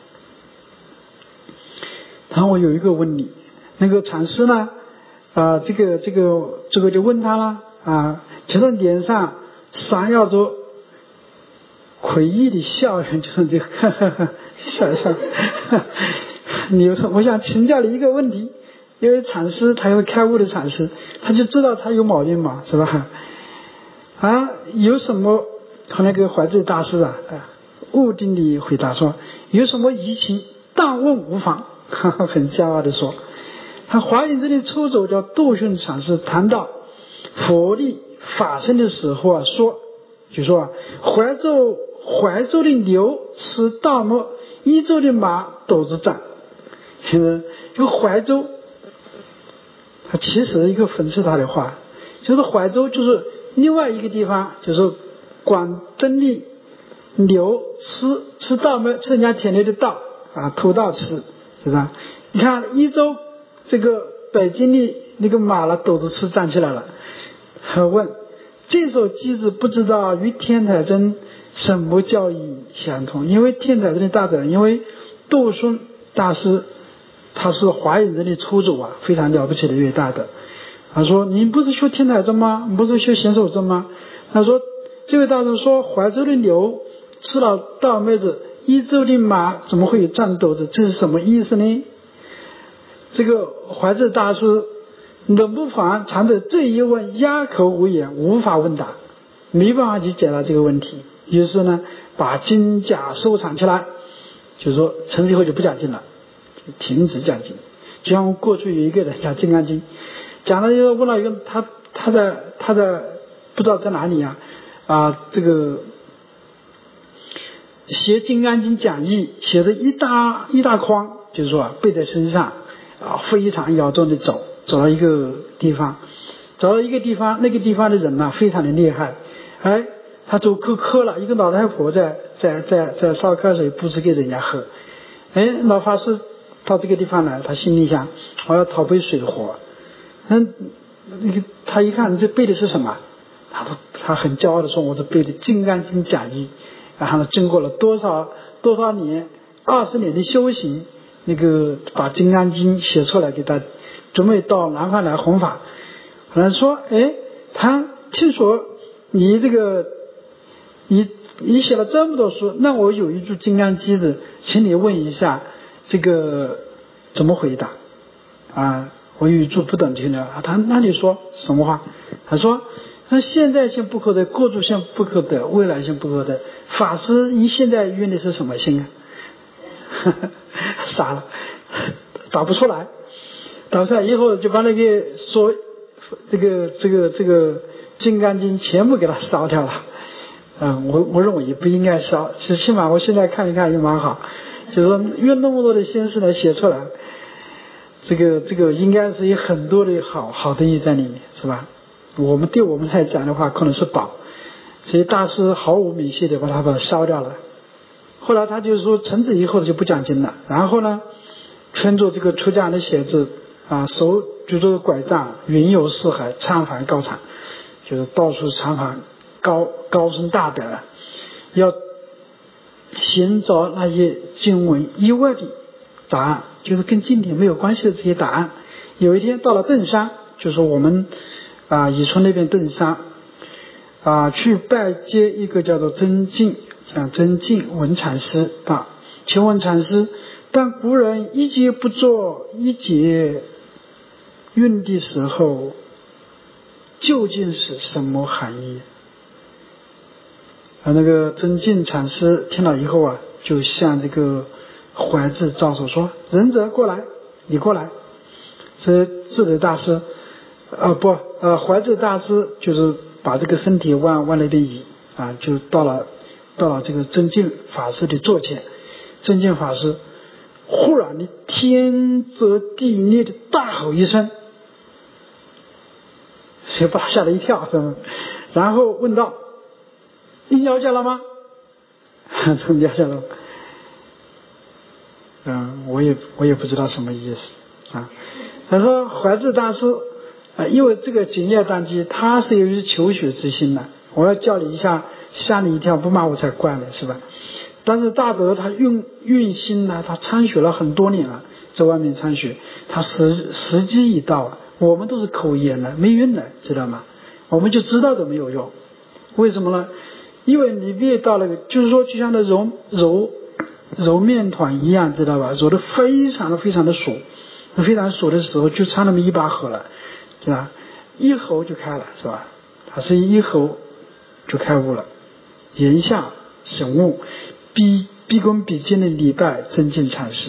然后我有一个问你，那个禅师呢啊，这个这个这个就问他了啊，其实脸上闪耀着诡异的笑容，就是这个呵呵呵笑笑。你说我想请教你一个问题，因为禅师他有开悟的禅师，他就知道他有毛病嘛，是吧？啊，有什么和那个怀智大师啊，啊悟定地回答说，有什么疑情，但问无妨。哈哈，很骄傲地说，他华严这里出走叫杜训禅师谈到佛力法身的时候啊，说就说啊，怀州怀州的牛吃稻末，益州的马斗之战。现在这个怀州，他其实一个讽刺他的话，就是怀州就是另外一个地方，就是广东的牛吃吃稻末，吃人家田里的稻啊，偷稻吃。是吧？你看益州这个北京的那个马了，斗着吃站起来了。问这首偈子不知道与天台真什么教义相同？因为天台真的大德，因为杜顺大师他是华严真的初祖啊，非常了不起的一位大德。他说你不是修天台真吗？你不是修显首真吗？他说这位大师说怀州的牛吃了稻麦子，益州的马怎么会有战斗的？这是什么意思呢？这个怀智大师冷不防常的这一问哑口无言，无法问答，没办法去解答这个问题。于是呢，把经甲收藏起来，就是说从此以后就不讲经了，停止讲经。就像过去有一个人讲《金刚经》，讲了以后问了一个他他在他在不知道在哪里呀、啊，啊，这个写《金刚经》讲义，写的一大一大筐，就是说背在身上啊，非常摇动的走，走到一个地方，走到一个地方，那个地方的人呢、啊、非常的厉害，哎，他走口渴了，一个老太婆在在在在烧开水布置给人家喝，哎，老法师到这个地方来，他心里想，我要讨杯水喝。嗯，那个他一看，你这背的是什么？他说他很骄傲的说，我这背的《金刚经》讲义。然后呢，经过了多少多少年，二十年的修行，那个把《金刚经》写出来给他，准备到南方来弘法。后来说，哎，他听说你这个，你你写了这么多书，那我有一句金刚经子，请你问一下，这个怎么回答？啊，我有一句不懂听的啊，他那你说什么话？他说。那现在性不可得，过去性不可得，未来性不可得。法师，你现在用的是什么性啊？傻了，打不出来，打不出来以后就把那个说这个这个这个《金刚经》全部给它烧掉了。嗯，我我认为也不应该烧，是起码我现在看一看也蛮好，就是说用那么多的心思来写出来，这个这个应该是有很多的好好的意在里面，是吧？我们对我们来讲的话可能是宝，所以大师毫无名气的把它把它烧掉了。后来他就说从此以后就不讲经了，然后呢穿着这个出家的鞋子啊，手举着拐杖，云游四海，参访高场，就是到处参访高高僧大德，要寻找那些经文以外的答案，就是跟经典没有关系的这些答案。有一天到了顿山，就是我们啊，宜春那边顿山啊，去拜接一个叫做真净，讲真净文禅师啊，请问禅师，当古人一节不做一节运的时候，究竟是什么含义？啊，那个真净禅师听了以后啊，就向这个怀智招手说：“仁者过来，你过来。”这智者大师。呃不呃，怀智大师就是把这个身体往往那边移啊，就到了到了这个真净法师的座前。真净法师忽然的天泽地裂的大吼一声，就把他吓了一跳，然后问道：“你了解了吗？”他了解了。嗯，我也我也不知道什么意思啊。他说怀智大师。啊，因为这个警业当机，他是由于求学之心的，我要叫你一下，吓你一跳，不骂我才怪呢，是吧？但是大德他用用心呢，他参学了很多年了，在外面参学，他时时机已到啊，我们都是口言的，没用的，知道吗？我们就知道都没有用，为什么呢？因为你越到那个，就是说，就像那揉揉揉面团一样，知道吧？揉得非常的非常的熟，非常熟的时候，就差那么一把火了。是吧？一吼就开了，是吧？他是一吼就开悟了，言下醒悟，毕毕恭毕敬的礼拜真净禅师。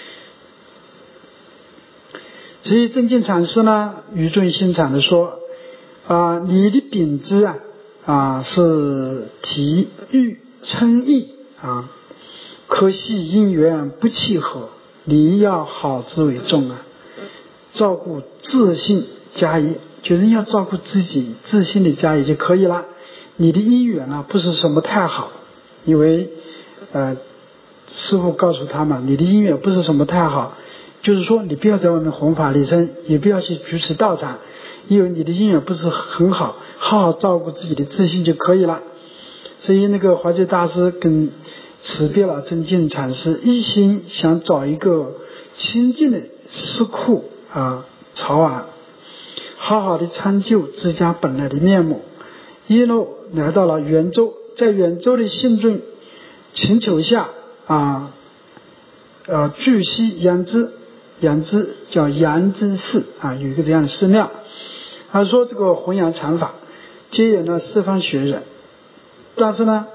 所以真净禅师呢，语重心长的说：“啊，你的秉质啊，啊是体育称义啊，可惜因缘不契合，你要好自为重啊，照顾自信。”加以就是要照顾自己自信的加以就可以了。你的因缘呢不是什么太好，因为呃师父告诉他们，你的因缘不是什么太好，就是说你不要在外面弘法利生，也不要去主持道场，因为你的因缘不是很好，好好照顾自己的自信就可以了。所以那个怀智大师跟辞别了真净禅师，一心想找一个清净的师库啊朝安，好好的参究自家本来的面目，一路来到了圆州，在圆州的信众请求下啊，呃，据悉杨枝，杨枝叫杨枝寺啊，有一个这样的寺庙。他说这个弘扬禅法，接引了四方学人，但是呢，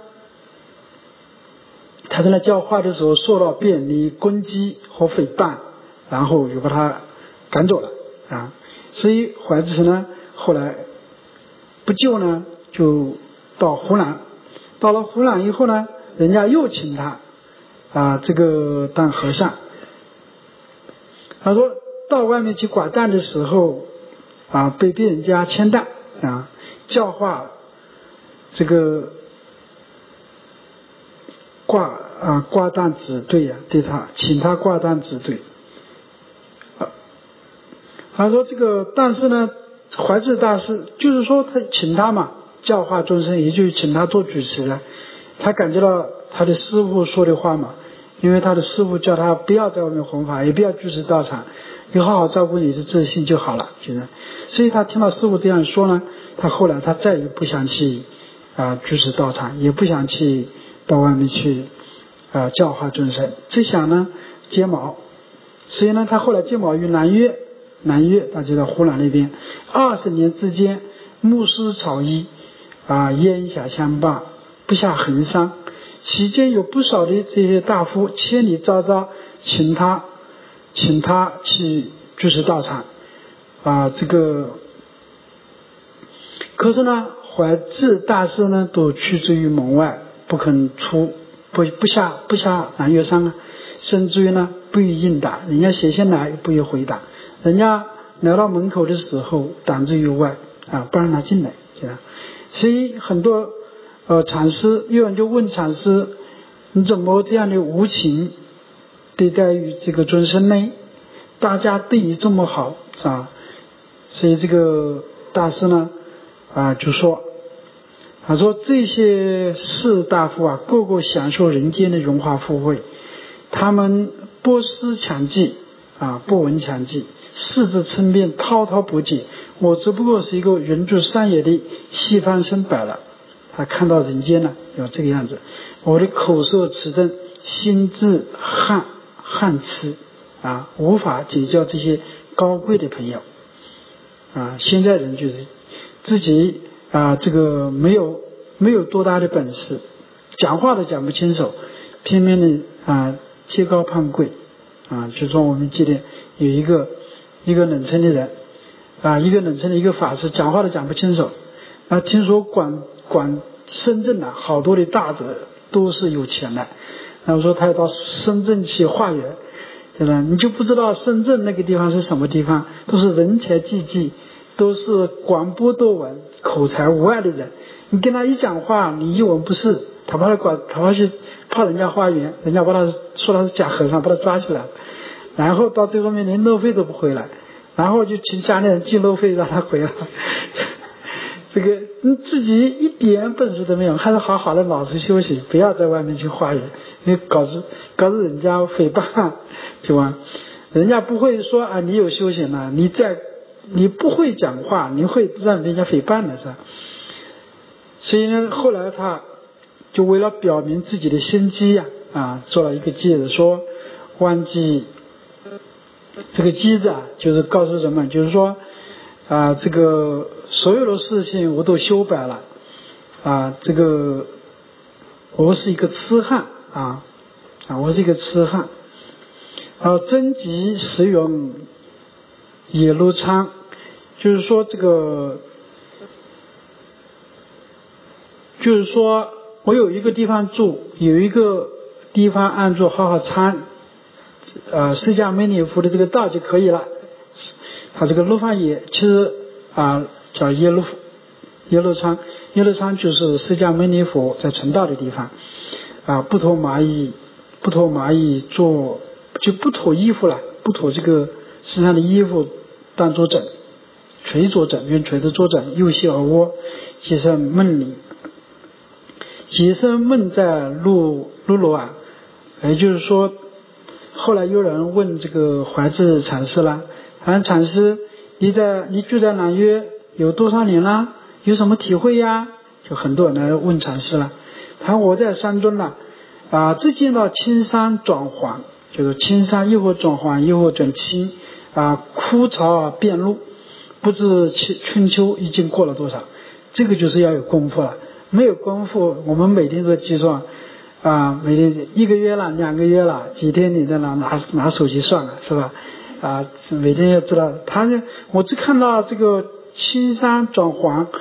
他在那教化的时候受到便利攻击和诽谤，然后又把他赶走了啊。所以怀智呢后来不救呢，就到湖南。到了湖南以后呢，人家又请他啊，这个当和尚。他说到外面去挂蛋的时候啊，被别人家牵蛋啊，教化这个挂啊挂蛋指对呀、啊，对他请他挂蛋指对。啊，他说这个，但是呢，怀智大师就是说他请他嘛。教化众生，也就是请他做主持人。他感觉到他的师父说的话嘛，因为他的师父叫他不要在外面弘法，也不要居士道场，你好好照顾你的自信就好了，觉得。所以他听到师父这样说呢，他后来他再也不想去啊居士道场，也不想去到外面去啊教化众生，只想呢接毛。所以呢，他后来接毛于南岳，南岳大家知道湖南那边，二十年之间，牧师草衣。啊，烟霞相伴，不下衡山。期间有不少的这些大夫千里昭昭请他，请他去居士道场。啊，这个，可是呢，怀智大师呢都驱之于门外，不肯出，不不下不下南岳山啊，甚至于呢不予应答，人家写信来不予回答，人家来到门口的时候挡之于外啊，不让他进来，这样。所以很多呃禅师，有人就问禅师，你怎么这样的无情对待于这个众生呢？大家对你这么好啊，所以这个大师呢啊就说，他说这些士大夫啊，个个享受人间的荣华富贵，他们不思强记啊，不闻强记，世之称辩滔滔不绝，我只不过是一个人住山野的西方生罢了。他看到人间呢有这个样子，我的口舌齿钝，心智汉汉痴啊，无法结交这些高贵的朋友啊。现在人就是自己啊，这个没有没有多大的本事，讲话都讲不清楚，偏偏的啊揭高攀贵啊。就说我们记得有一个一个冷村的人啊，一个冷村的一个法师，讲话都讲不清楚。啊，听说管管深圳的好多的大德都是有钱的，然后说他要到深圳去化缘，对吧？你就不知道深圳那个地方是什么地方，都是人才济济，都是广博多闻、口才无碍的人。你跟他一讲话，你一文不值，他怕他管，他怕去怕人家化缘，人家把他说他是假和尚，把他抓起来，然后到最后面连路费都不回来，然后就请家里人寄路费让他回来。这个你自己一点本事都没有，还是好好的老实休息，不要在外面去化缘，你搞致搞致人家诽谤，对吧？人家不会说啊，你有修行了，你在你不会讲话，你会让人家诽谤的是吧？所以呢，后来他就为了表明自己的心机呀、啊，啊，做了一个戒指，说忘记这个机子啊，就是告诉人们，就是说啊，这个所有的事情我都修白了啊，这个我是一个痴汉啊啊，我是一个痴汉。然后征集石永野路昌，就是说这个，就是说我有一个地方住，有一个地方安住，好好参呃释迦牟尼佛的这个道就可以了。他这个陆放野其实啊叫耶路耶路昌，耶路昌就是释迦牟尼佛在成道的地方啊，不脱麻衣，不脱麻衣做。就不脱衣服了，不脱这个身上的衣服当作枕，垂着枕，用垂着坐枕，右膝而卧，其身梦里，其身梦在陆陆罗啊。也就是说，后来有人问这个怀智禅师了，好像禅师，你在你住在南岳有多少年了？有什么体会呀？就很多人来问禅师了。他说我在山中了，啊，只见到青山转黄。就是青山一会转黄，一会转青啊，枯草遍路，不知春秋已经过了多少。这个就是要有功夫了，没有功夫，我们每天都计算啊，每天一个月了，两个月了，几天你在那拿拿手机算了，是吧？啊，每天要知道，他我只看到这个青山转黄，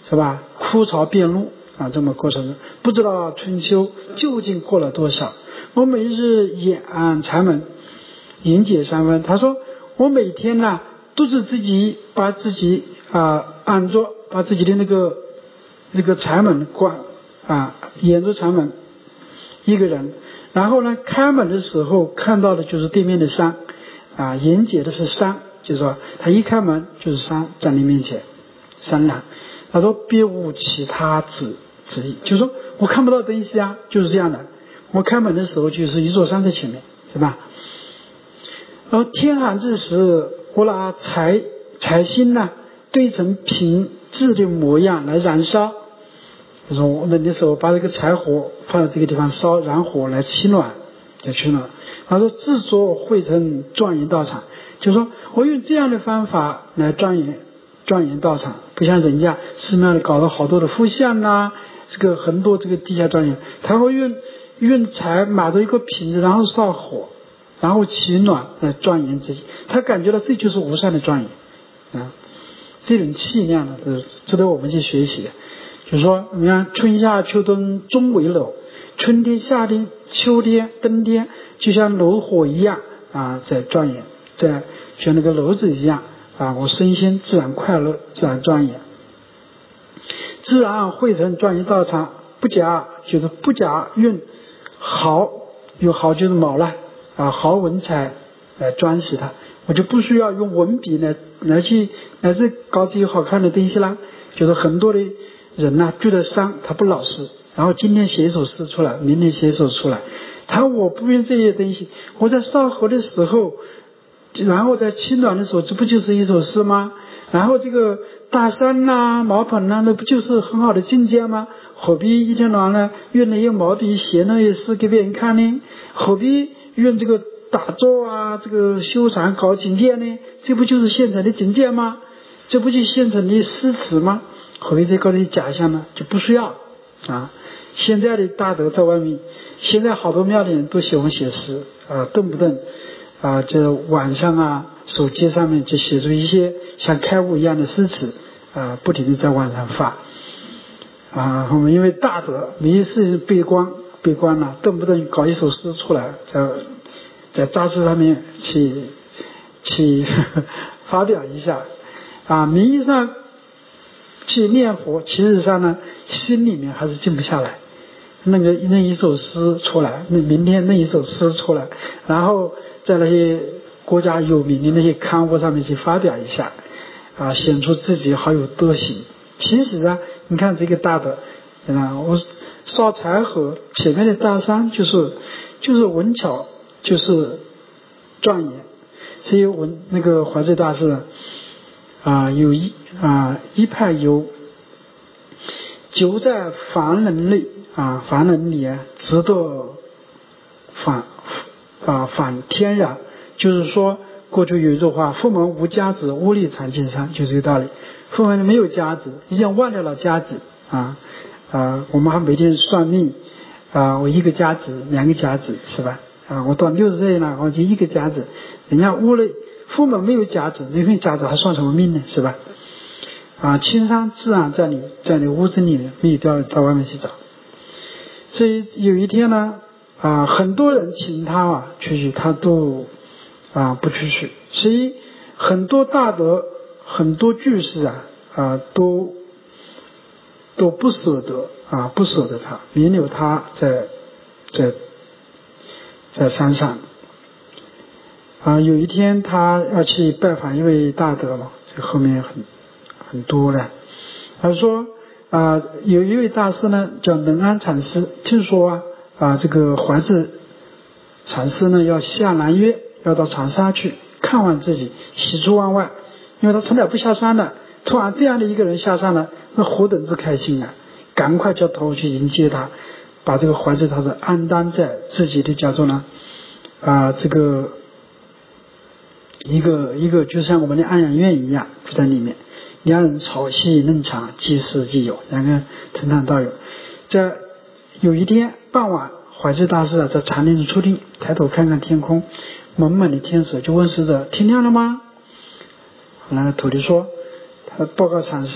是吧？枯草变露啊，这么过程中，不知道春秋究竟过了多少。我每日演禅门，迎解三分。他说我每天呢都是自己把自己啊按着，把自己的那个那个禅门关啊，沿着禅门一个人，然后呢开门的时候看到的就是对面的山啊，迎解的是山，就是说他一开门就是山在你面前，山峦。他说别无其他之之意，就是说我看不到东西啊，就是这样的。我开门的时候就是一座山在前面，是吧？然后天寒之时，我拿柴柴薪呢堆成平质的模样来燃烧。他说我那时候把这个柴火放在这个地方烧，燃火来取暖，来取暖。他说制作汇成庄严道场，就是说我用这样的方法来庄严庄严道场，不像人家寺庙里搞了好多的佛像啊，这个很多这个地下庄严，他会用用柴码着一个瓶子，然后烧火，然后取暖来庄严自己。他感觉到这就是无上的庄严啊，这种气量呢，是值得我们去学习。就是说，你看春夏秋冬终为楼，春天、夏天、秋天、冬天，就像炉火一样啊，在庄严，在像那个炉子一样啊，我身心自然快乐，自然庄严，自然汇成庄严道场。不假就是不假用毫，有毫就是毛了啊，毫文采来装饰它，我就不需要用文笔来来去来去搞这些好看的东西啦。就是很多的人呐、啊，觉得伤他不老实，然后今天写一首诗出来，明天写一首出来，他我不用这些东西，我在烧火的时候，然后在取暖的时候，这不就是一首诗吗？然后这个大山呐、啊、茅棚呐、啊，那不就是很好的境界吗？何必一天到晚呢用那些毛笔写那些诗给别人看呢？何必用这个打坐啊，这个修禅搞境界呢？这不就是现成的境界吗？这不就现成的诗词吗？何必再搞这些假象呢？就不需要啊！现在的大德在外面，现在好多庙里人都喜欢写诗啊，动不动啊，这晚上啊，手机上面就写出一些像开悟一样的诗词啊，不停的在网上发啊。我们因为大德没事悲观悲观了，动不动搞一首诗出来，在在杂志上面去去呵呵发表一下啊，名义上去念佛，其实上呢，心里面还是静不下来。那个那一首诗出来，那明天那一首诗出来，然后在那些国家有名的那些刊物上面去发表一下，啊，显出自己好有德行。其实啊，你看这个大的，啊，我烧柴火前面的大山就是就是文巧，就是庄严。所以文那个怀罪大师啊，有一啊一派有久在凡人类啊，凡人里啊，值得反啊反天然。就是说，过去有一句话：“父门无家子，屋里常见山”，就这个道理。父门没有家子，已经忘掉了家子啊啊！我们还每天算命啊，我一个家子，两个家子，是吧？啊，我到六十岁了，我就一个家子。人家屋里父门没有家子，没有家子还算什么命呢？是吧？啊，青山自然在你在你屋子里面，没有到到外面去找。所以有一天呢，啊，很多人请他啊出去，他都啊不出去。所以很多大德、很多居士啊啊都都不舍得啊不舍得他，免留他在在在山上。啊，有一天他要去拜访一位大德嘛，这后面很很多了。他说啊，有一位大师呢叫能安禅师，听说啊啊这个怀智禅师呢要下南岳，要到长沙去看望自己，喜出望外，因为他从来不下山的，突然这样的一个人下山了，那何等之开心啊！赶快叫头去迎接他，把这个怀智禅师安当在自己的叫做呢啊这个一个一个就像我们的安养院一样，就在里面，两人朝夕嫩长，即是即有，两个人同堂道友。在有一天傍晚，怀智大师啊在禅林中出定，抬头看看天空，蒙蒙的天色，就问使者：天亮了吗？后来徒弟说，他报告禅师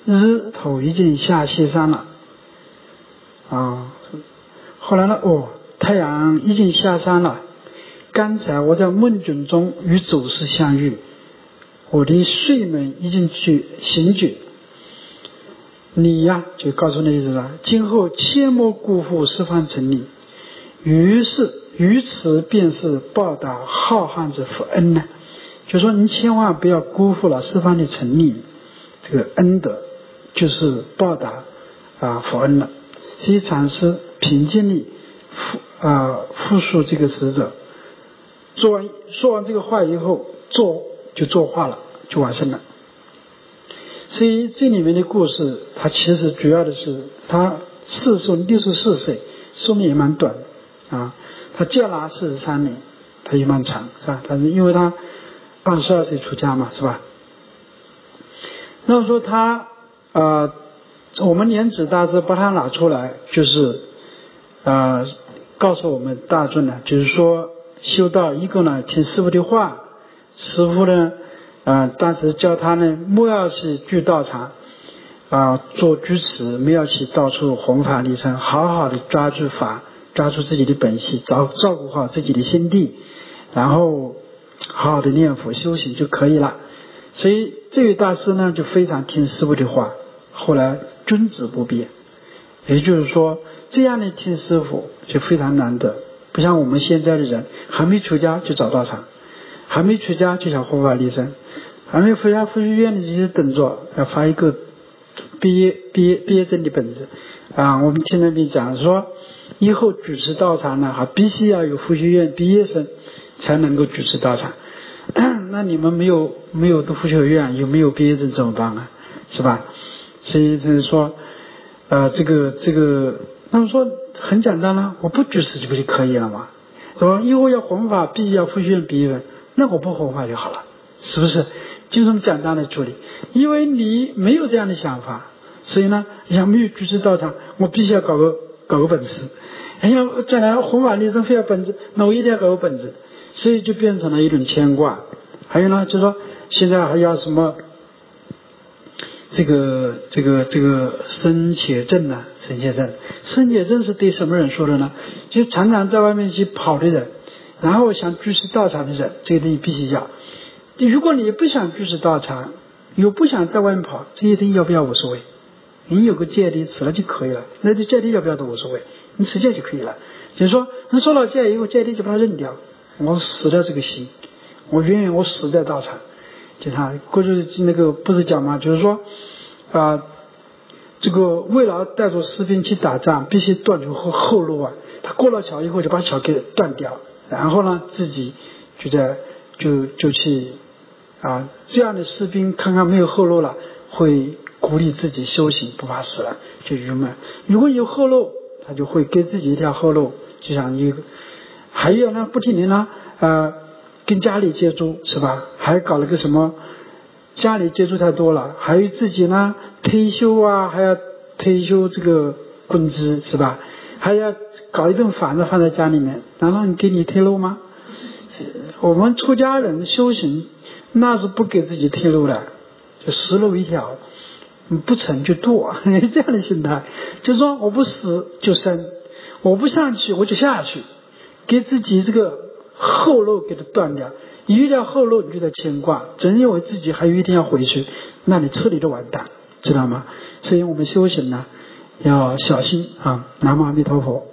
日头已经下西山了啊。后来呢，哦，太阳已经下山了。刚才我在梦境中与祖师相遇，我的睡梦已经去醒觉。你呀，就告诉那意思了，今后切莫辜负十方成理。于是于此便是报答浩瀚之福恩呢。就说你千万不要辜负了十方的成理，这个恩德就是报答啊福恩了。所以禅师平静地复啊复述这个使者，做完说完这个话以后，做就作画了，就完成了。所以这里面的故事，它其实主要的是他世寿六十四岁，寿命也蛮短啊。他戒拿四十三年，他也蛮长，是吧？但是因为他二十二岁出家嘛，是吧？那么说他啊、呃，我们莲子大师把他拿出来，就是啊、呃，告诉我们大众呢，就是说修道一个呢，听师父的话，师父呢。啊、呃，当时教他呢，莫要去聚道场，啊、呃，做居士，没有去到处弘法利生，好好的抓住法，抓住自己的本性，照照顾好自己的心地，然后好好的念佛修行就可以了。所以这位大师呢，就非常听师父的话，后来遵旨不变。也就是说，这样的听师父就非常难得，不像我们现在的人，还没出家就找道场。还没出家就想弘法利生，还没出家佛学院的这些等着要发一个毕业毕业毕业证的本子啊。我们听那边讲说，以后主持道场呢，还必须要有佛学院毕业生才能够主持道场。那你们没有没有读佛学院，有没有毕业证怎么办啊？是吧？所以就是说，呃，这个这个，那么说很简单了，我不主持就不就可以了吗？是吧？以后要弘法，必须要佛学院毕业生。那我不弘法就好了，是不是？就这么简单的处理。因为你没有这样的想法，所以呢，你想没有居士道场，我必须要搞个搞个本事。哎呀，将来弘法利生非要本事，那我一定要搞个本事，所以就变成了一种牵挂。还有呢，就是说现在还要什么这个这个这个生且证呢？生且证，生且证是对什么人说的呢？就是常常在外面去跑的人。然后想居士道场的人，这个东西必须要。如果你不想居士道场，又不想在外面跑，这些东西要不要无所谓。你有个戒律持了就可以了，那这戒律要不要都无所谓，你持戒就可以了。就是说，你受了戒以后，戒律就把它扔掉。我死了这个心，我愿意我死在道场。就他过去那个不是讲吗？就是说啊、呃，这个为了带着士兵去打仗，必须断除后后路啊。他过了桥以后，就把桥给断掉。然后呢，自己就在就就去啊，这样的士兵看看没有后路了，会鼓励自己修行，不怕死了，就郁闷。如果有后路，他就会给自己一条后路，就像一个，还有呢，不停的呢，呃，跟家里接触，是吧？还搞了个什么，家里接触太多了，还有自己呢，退休啊，还要退休这个工资，是吧？还要搞一顿房子放在家里面，难道你给你退路吗？我们出家人修行，那是不给自己退路的，就死路一条，不成就堕，这样的心态，就是说我不死就生，我不上去我就下去，给自己这个后路给它断掉，有一条后路你就在牵挂，真认为自己还有一天要回去，那你彻底的完蛋，知道吗？所以我们修行呢，要小心啊！南无阿弥陀佛。